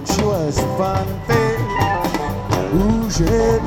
and she was a fun thing. Ooh, she had